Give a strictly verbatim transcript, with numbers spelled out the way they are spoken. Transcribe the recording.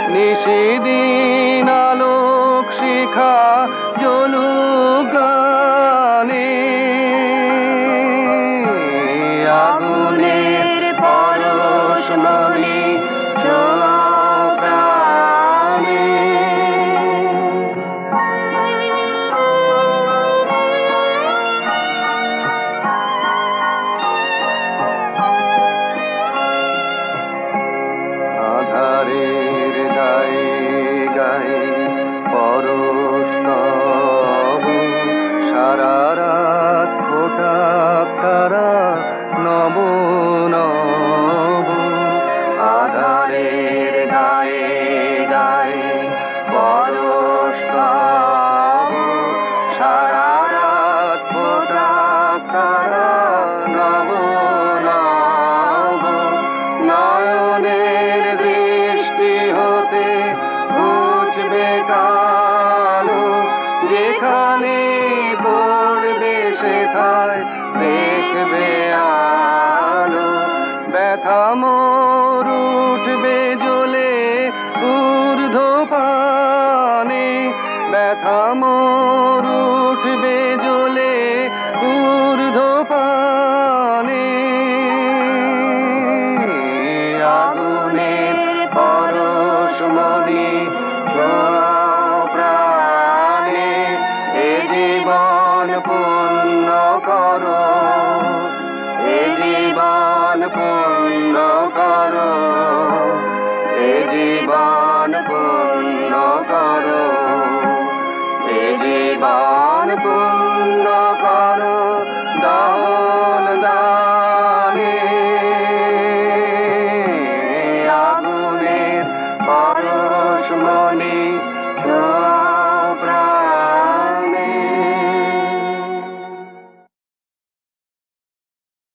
নিশিদিন আলোক শিখা জ্বলুক গানে, আগুনের পরশ মনে ছোঁয়াও প্রাণে। আধারের গায়ে গায়ে পরশ তব, সারা রাত ফোটাক তারা নব নব। আধারের গায়ে গায়ে পরশ তব, সারা রাত ফোটাক তারা নব নব। নয়নের দৃষ্টি হতে ঘুচবে কালো, যেখানে পড়বে সেথায় দেখবে আলো। ব্যথা মোর উঠবে জ্বলে ঊর্ধ্বপানে, ব্যথা মোর উঠবে জ্বলে ঊর্ধ্বপানে। আগুনের পরশ মনে ছোঁয়াও প্রাণে, এ জীবন পূর্ণ করো, এ জীবন পূর্ণ করো, এ জীবন পূর্ণ করো, এ জীবন পূর্ণ করো।